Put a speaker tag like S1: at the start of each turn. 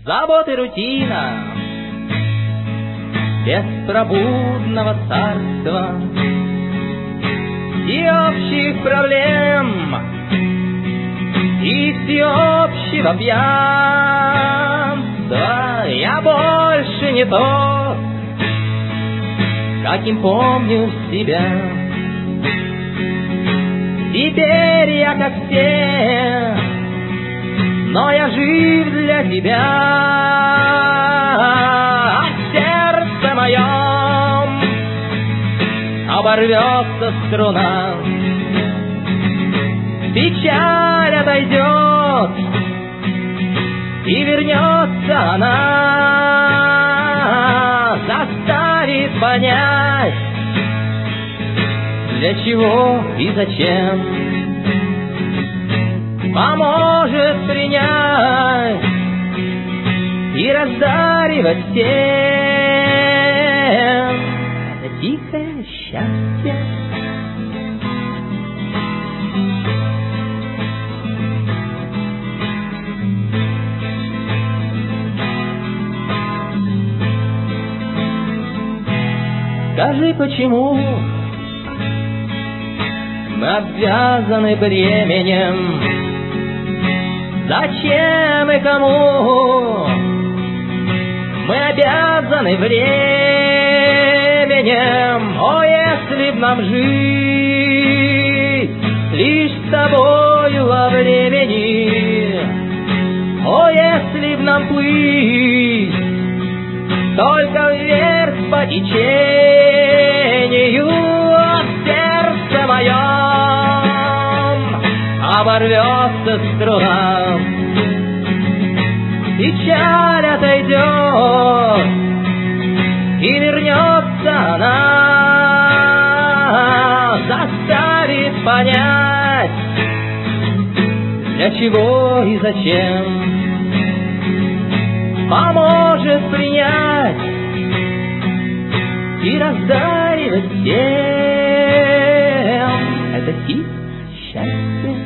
S1: заботы рутина, беспробудного царства и общих проблем, и всеобщего пьянства. Я больше не тот, каким помню себя. Теперь я как все, но я жив для тебя. А сердце моем оборвется струна, печаль отойдет, и вернется она, заставит понять, для чего и зачем, поможет принять и раздаривать всем это тихое счастье. Скажи, почему мы обвязаны бременем? Зачем и кому мы обязаны временем? О, если б нам жить лишь с тобою во времени, о, если б нам плыть только вверх по течению, в сердце моем оборвется струна, печаль отойдет, и вернется она, заставит понять, для чего и зачем, поможет принять и раздаривать всем это тихое счастье.